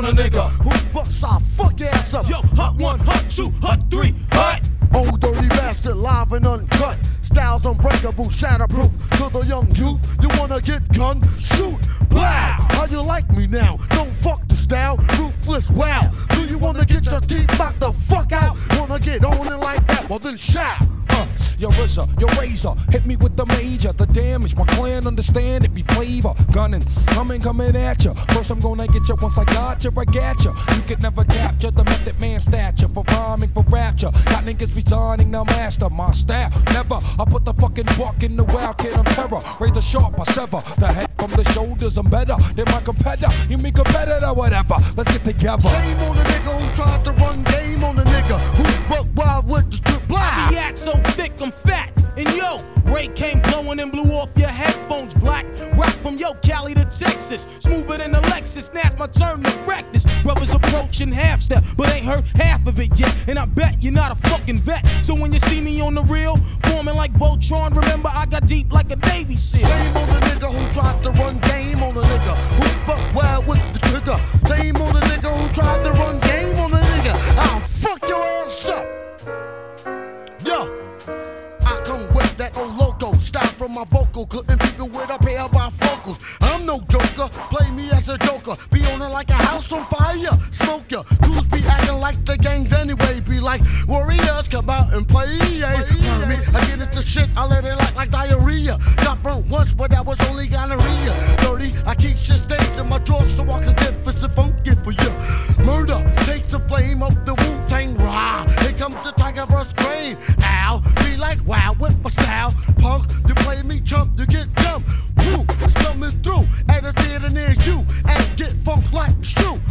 a nigga who busts our fuck ass up. Yo, hut 1, hut 2, hut 3, hut. Old dirty bastard, live and uncut. Styles unbreakable, shatterproof. To the young youth, you wanna get gun? Shoot, blow. How you like me now? Don't fuck the style, ruthless, wow. Do you wanna get your teeth knocked the fuck out? Wanna get on it like that? Well then shout. Your RZA, your razor, hit me with the major. The damage, my clan understand it be flavor. Gunning, coming at ya. First I'm gonna get ya, once I got ya, I got ya. You could never capture the method man stature. For rhyming, for rapture. Got niggas resigning, now master my style. Never, I put the fucking buck in the wild kid, I'm terror. Razor sharp, I sever the head from the shoulders. I'm better than my competitor. You mean competitor, whatever. Let's get together. Shame on the nigga who tried to run game on the nigga who buck wild with the strip blind. The act so thick, I'm fat. And yo, Ray came blowing and blew off your headphones black. Rock from yo, Cali to Texas. Smoother than a Lexus. Now it's my turn to wreck this. Brothers approaching half step, but ain't heard half of it yet. And I bet you're not a fucking vet. So when you see me on the reel, forming like Voltron, remember I got deep like a Navy SEAL. Shame on the nigga who tried to run game on the nigga who buck wild with the trigger. Shame on the nigga who tried to run game on the nigga. I'll fuck your ass up. Yo. I come with that old loco style from my vocal, cutting people with a pair of bifocals. I'm no joker, play me as a joker. Be on it like a house on fire, smoke ya. Dudes be acting like the gangs anyway. Be like warriors, come out and play. Me, I get into shit, I let it like diarrhea. Got burnt once, but that was only gonorrhea. Dirty, I keep shit staged in my drawer so I can get fist and funky for you. Murder takes the flame up the Wu-Tang Rah. Here comes the Tiger Brush Crane. Ow, be like wow with my style. Punk, you play me chump, you get jumped. Woo, it's coming through at a theater near you. And get funk like it's true.